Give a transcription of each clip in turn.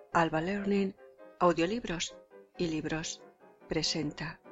Alba Learning, Audiolibros y Libros presenta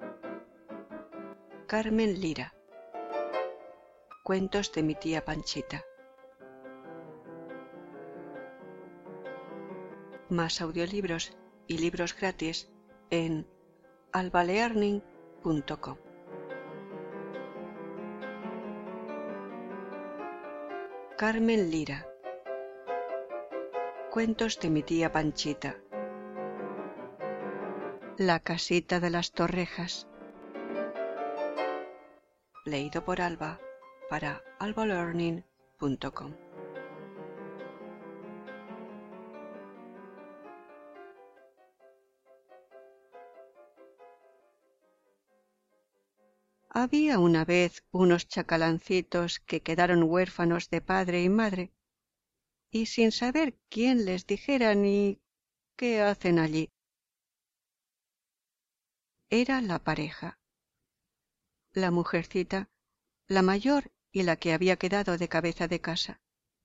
Carmen Lira. Cuentos de mi tía Panchita. Más audiolibros y libros gratis en albalearning.com. Carmen Lira. Cuentos de mi tía Panchita. La casita de las Torrejas. Leído por Alba para albalearning.com. Había una vez unos chacalancitos que quedaron huérfanos de padre y madre, y sin saber quién les dijera ni qué hacen allí. Era la pareja, la mujercita, la mayor y la que había quedado de cabeza de casa.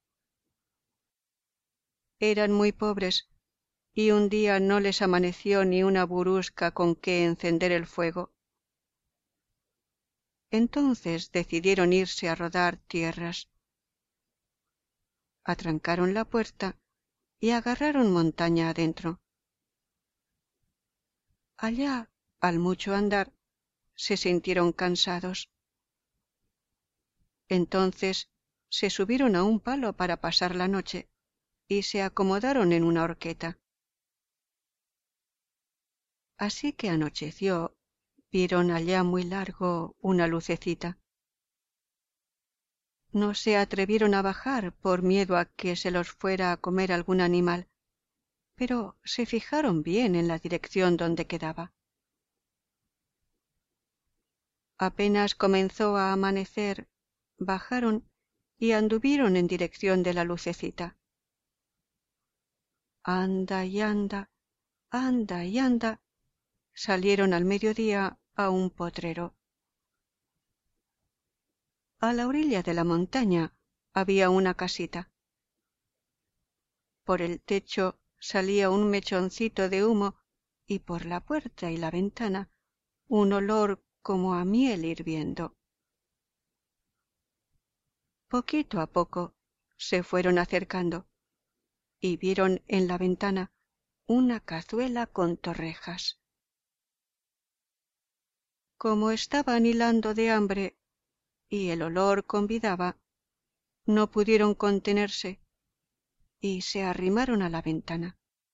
Eran muy pobres, y un día no les amaneció ni una burusca con que encender el fuego. Entonces decidieron irse a rodar tierras. Atrancaron la puerta y agarraron montaña adentro. Allá, al mucho andar, se sintieron cansados. Entonces se subieron a un palo para pasar la noche y se acomodaron en una horqueta. Así que anocheció, vieron allá muy largo una lucecita. No se atrevieron a bajar por miedo a que se los fuera a comer algún animal, pero se fijaron bien en la dirección donde quedaba. Apenas comenzó a amanecer, bajaron y anduvieron en dirección de la lucecita. Anda y anda, anda y anda, salieron al mediodía a un potrero. A la orilla de la montaña había una casita. Por el techo salía un mechoncito de humo y por la puerta y la ventana un olor como a miel hirviendo. Poquito a poco se fueron acercando y vieron en la ventana una cazuela con torrejas. Como estaban hilando de hambre y el olor convidaba, no pudieron contenerse y se arrimaron a la ventana.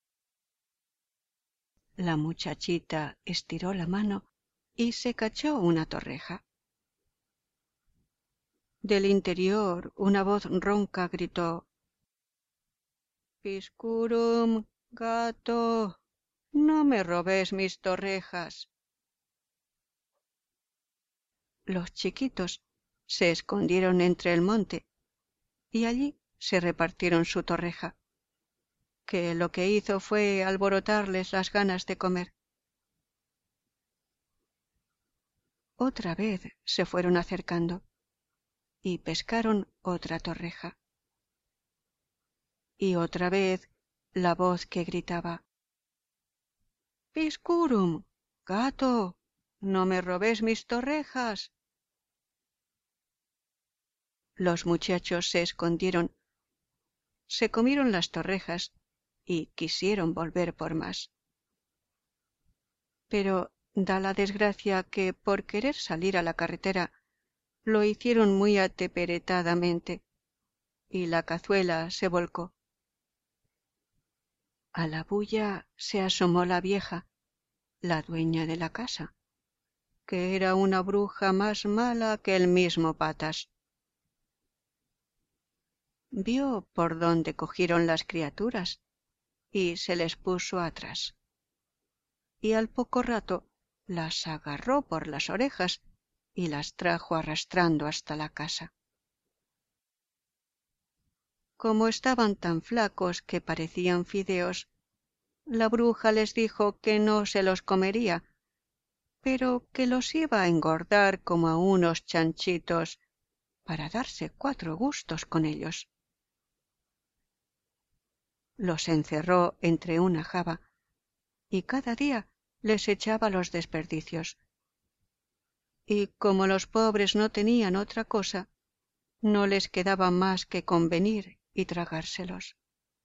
La muchachita estiró la mano y se cachó una torreja. Del interior una voz ronca gritó: «Piscurum, gato, no me robes mis torrejas». Los chiquitos se escondieron entre el monte y allí se repartieron su torreja, que lo que hizo fue alborotarles las ganas de comer. Otra vez se fueron acercando y pescaron otra torreja. Y otra vez la voz que gritaba: «Piscurum, gato, no me robes mis torrejas». Los muchachos se escondieron, se comieron las torrejas y quisieron volver por más. Pero da la desgracia que por querer salir a la carretera lo hicieron muy ateperetadamente y la cazuela se volcó. A la bulla se asomó la vieja, la dueña de la casa, que era una bruja más mala que el mismo Patas. Vio por dónde cogieron las criaturas y se les puso atrás. Y al poco rato las agarró por las orejas y las trajo arrastrando hasta la casa. Como estaban tan flacos que parecían fideos, la bruja les dijo que no se los comería, pero que los iba a engordar como a unos chanchitos para darse 4 gustos con ellos. los encerró entre una java y cada día les echaba los desperdicios. Y como los pobres no tenían otra cosa, no les quedaba más que convenir y tragárselos.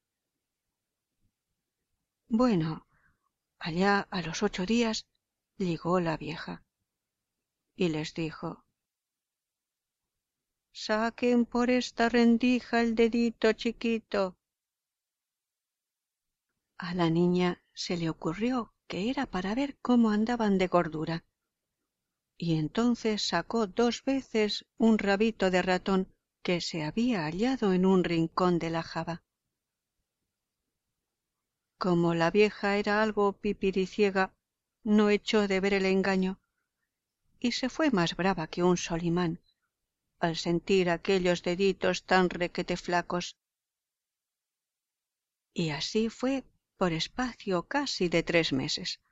Bueno, allá a los 8 días llegó la vieja y les dijo: «Saquen por esta rendija el dedito chiquito». A la niña se le ocurrió que era para ver cómo andaban de gordura, y entonces sacó 2 veces un rabito de ratón que se había hallado en un rincón de la java. Como la vieja era algo pipiriciega, no echó de ver el engaño y se fue más brava que un solimán al sentir aquellos deditos tan requeteflacos. Y así fue por espacio casi de 3 meses.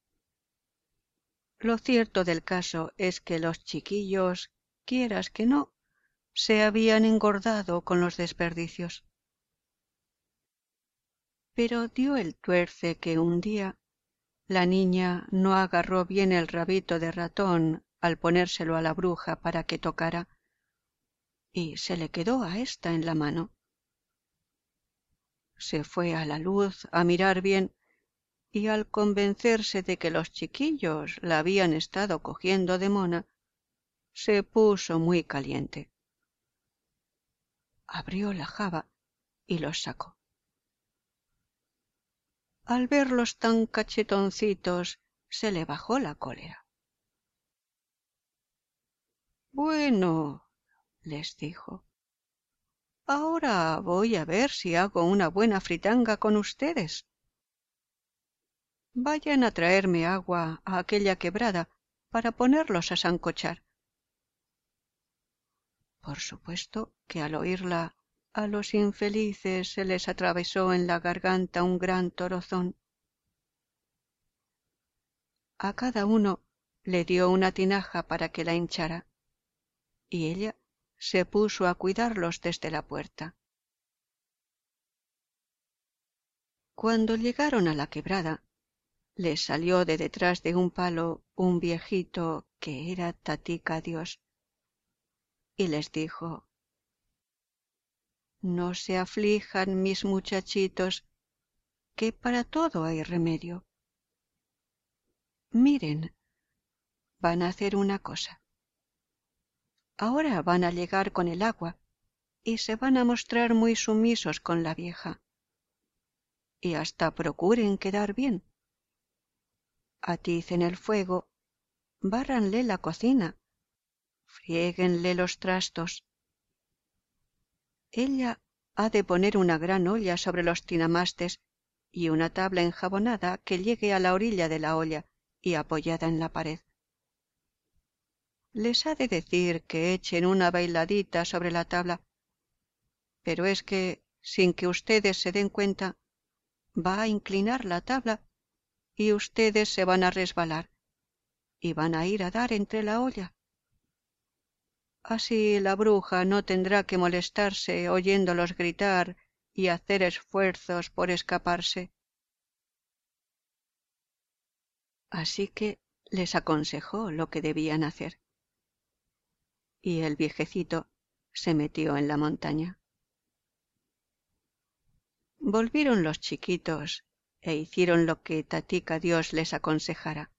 Lo cierto del caso es que los chiquillos, quieras que no, se habían engordado con los desperdicios. Pero dio el tuerce que un día la niña no agarró bien el rabito de ratón al ponérselo a la bruja para que tocara, y se le quedó a ésta en la mano. Se fue a la luz a mirar bien, y al convencerse de que los chiquillos la habían estado cogiendo de mona, se puso muy caliente. Abrió la java y los sacó. Al verlos tan cachetoncitos, se le bajó la cólera. «Bueno», les dijo, «ahora voy a ver si hago una buena fritanga con ustedes. Vayan a traerme agua a aquella quebrada para ponerlos a sancochar». Por supuesto que al oírla a los infelices se les atravesó en la garganta un gran toronzón. A cada uno le dio una tinaja para que la hinchara, y ella se puso a cuidarlos desde la puerta. Cuando llegaron a la quebrada, les salió de detrás de un palo un viejito que era Tatica Dios, y les dijo: «No se aflijan, mis muchachitos, que para todo hay remedio. Miren, van a hacer una cosa. Ahora van a llegar con el agua y se van a mostrar muy sumisos con la vieja, y hasta procuren quedar bien. Aticen el fuego, bárranle la cocina, friéguenle los trastos. Ella ha de poner una gran olla sobre los tinamastes y una tabla enjabonada que llegue a la orilla de la olla y apoyada en la pared. Les ha de decir que echen una bailadita sobre la tabla, pero es que, sin que ustedes se den cuenta, va a inclinar la tabla y ustedes se van a resbalar y van a ir a dar entre la olla. Así la bruja no tendrá que molestarse oyéndolos gritar y hacer esfuerzos por escaparse». Así que les aconsejó lo que debían hacer, y el viejecito se metió en la montaña. Volvieron los chiquitos e hicieron lo que Tatica Dios les aconsejara.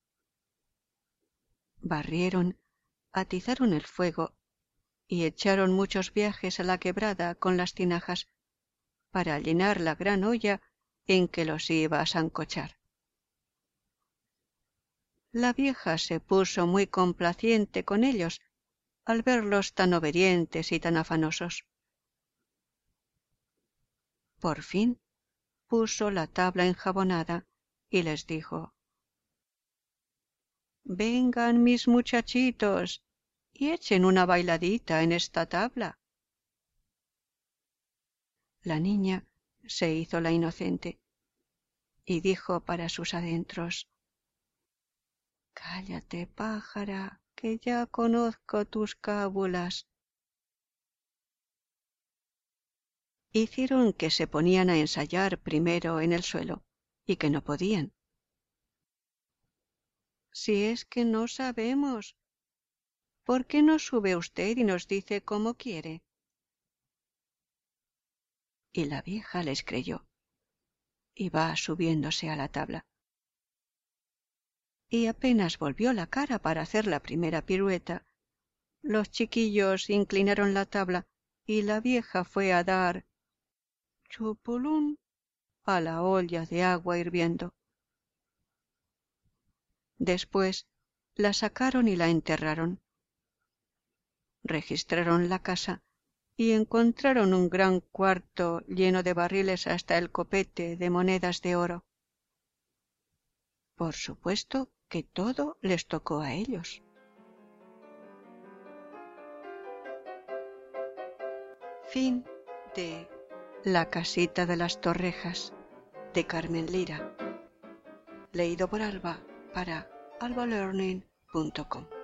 Barrieron, atizaron el fuego y echaron muchos viajes a la quebrada con las tinajas para llenar la gran olla en que los iba a sancochar. La vieja se puso muy complaciente con ellos al verlos tan obedientes y tan afanosos. Por fin puso la tabla enjabonada y les dijo: «Vengan, mis muchachitos, y echen una bailadita en esta tabla». La niña se hizo la inocente y dijo para sus adentros: «Cállate, pájara, que ya conozco tus cábulas». hicieron que se ponían a ensayar primero en el suelo y que no podían. Si es que no sabemos, ¿por qué no sube usted y nos dice cómo quiere? Y la vieja les creyó, y va subiéndose a la tabla. Y apenas volvió la cara para hacer la primera pirueta, los chiquillos inclinaron la tabla y la vieja fue a dar chupulún a la olla de agua hirviendo. Después la sacaron y la enterraron. Registraron la casa y encontraron un gran cuarto lleno de barriles hasta el copete de monedas de oro. Por supuesto que todo les tocó a ellos. Fin de La casita de las torrejas, de Carmen Lira. Leído por Alba para albalearning.com.